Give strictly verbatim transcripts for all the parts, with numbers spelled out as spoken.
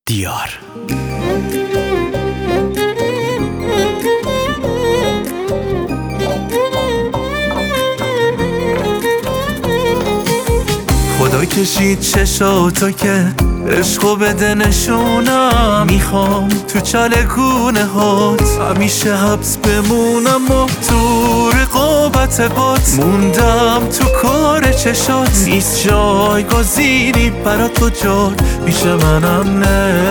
دیار. خدا کشید چشاتو که عشقو بده نشونم، میخوام تو چالکونه هات همیشه حبس بمونم و تو رقابت بات موندم تو کار چشات، نیست جایگزینی برات تو جات پیش منم نه.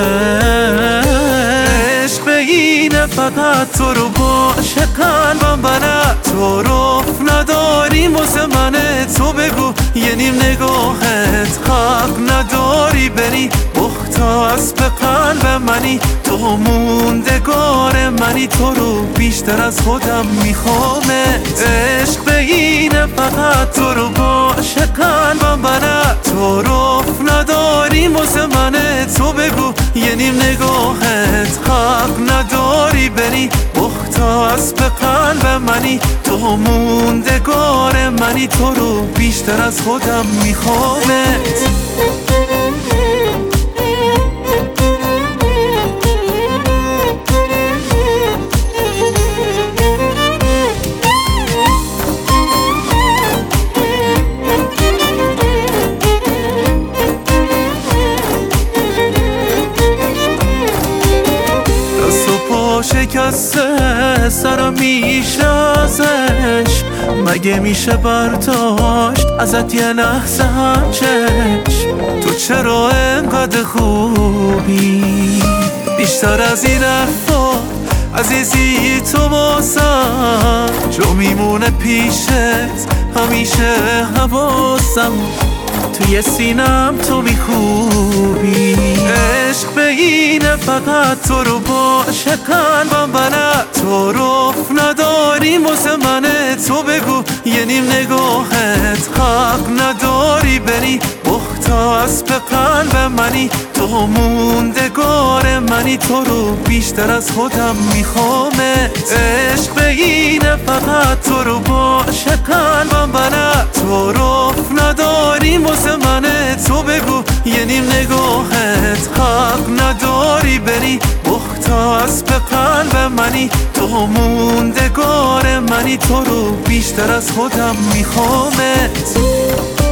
عشق اینه فقط تو رو باشه قلبم بلد، تو رف نداریم واسه منه، تو بگو یه نیم نگاهت حق نداری بری مختص به قلب منی، تو موندگار منی، تو رو بیشتر از خودم میخوامت. عشق به اینه فقط تو رو باشه قلبم بلد، تو رف نداریم واسه منه، تو بگو یه نیم نگاهت حق نداری بری مختص به قلب منی، تو موندگار منی، تو رو بیشتر از خودم میخوامت. شکسته سرم میشه ازش، مگه میشه برداشت ازت یه لحظه هم چشم؟ تو چرا انقدر خوبی بیشتر از این حرفا عزیزی، تو واسم جو میمونه پیشت همیشه حواسم، توی سینم تو میخوبی. عشق به اینه فقط تو رو باشه قلبم بلد، تو رف نداریم واسه منه، تو بگو یه نیم نگاهت حق نداری بری مختص به قلب منی، تو موندگار منی، تو رو بیشتر از خودم میخوامت. عشق به اینه فقط تو رو باشه قلبم بلد، تو رف نداریم واسه منه، تو بگو یه نیم نگاهت حق نداری بری مختص به قلب منی، تو موندگار منی، تو رو بیشتر از خودم میخوامت.